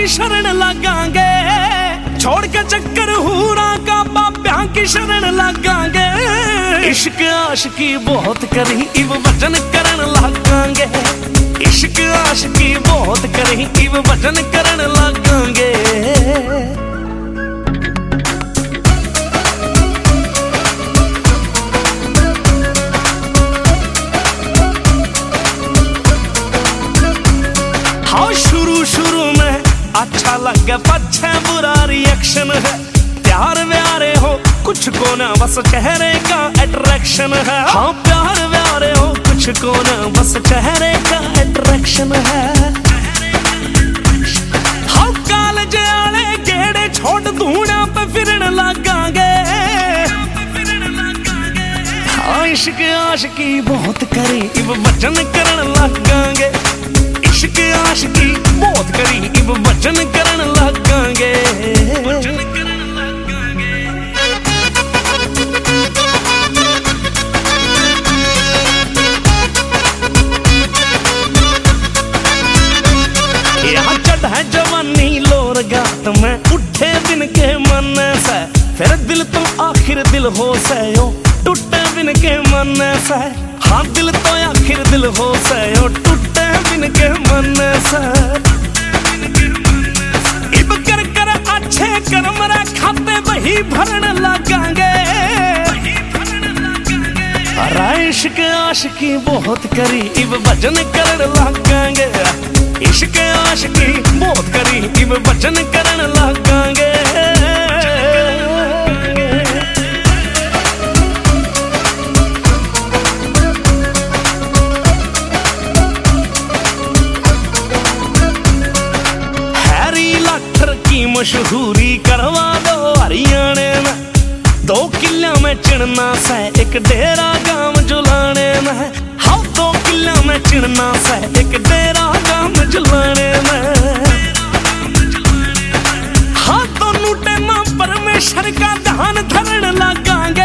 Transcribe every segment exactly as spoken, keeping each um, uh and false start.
की शरण लगांगे, छोड़ के चक्कर हूरा का बाब्या की शरण लगांगे। इश्क आशिकी बहुत करी इव वचन करन लगांगे, इश्क आशिकी बहुत करी इव वचन करन लगांगे। हाँ शुरू शुरू में अच्छा लगे पछे बुरा रिएक्शन है, प्यार व्यारे हो कुछ को ना बस चेहरे का अट्रैक्शन है। हाँ प्यार व्यारे हो कुछ को ना बस चेहरे का अट्रैक्शन है। हाँ कॉलेज आले गेड़े छोड़ धूना पे फिरन लगांगे, हाँ इश्क आशिकी बहुत करी इव वचन करन लगांगे, इश्क आशिकी बहुत करी इव वचन करन लगांगे। यहाँ चढ़ है जवानी लोर गात में उठे बिन के मन से, फिर दिल तो आखिर दिल हो से टूटे बिन के मन से। हाँ दिल तो आखिर दिल हो से टूटे बिन के मन से। इब कर कर अच्छे कर्म रे खाते वही भरन लगांगे, अरे इश्क आशिकी बहुत करी इब वचन करन लगांगे, इश्क आशिकी बहुत करी इब वचन करन लगांगे। मशहूरी करवा दो हरियाणे में, दो किला में चिड़ना से एक डेरा गांव जुलाने में। हाँ दो किला में चिड़ना से एक डेरा गांव जुलाने में। हाँ दोनों टेमा परमेश्वर का ध्यान धरन लगांगे।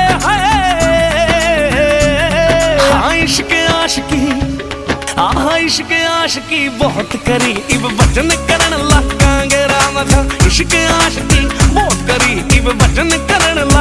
हाँ इश्क आशिकी हाँ इश्क आशिकी बहुत करी इब वचन करन लगांगे। राम था इश्क आशिकी बहुत करी इब वचन करन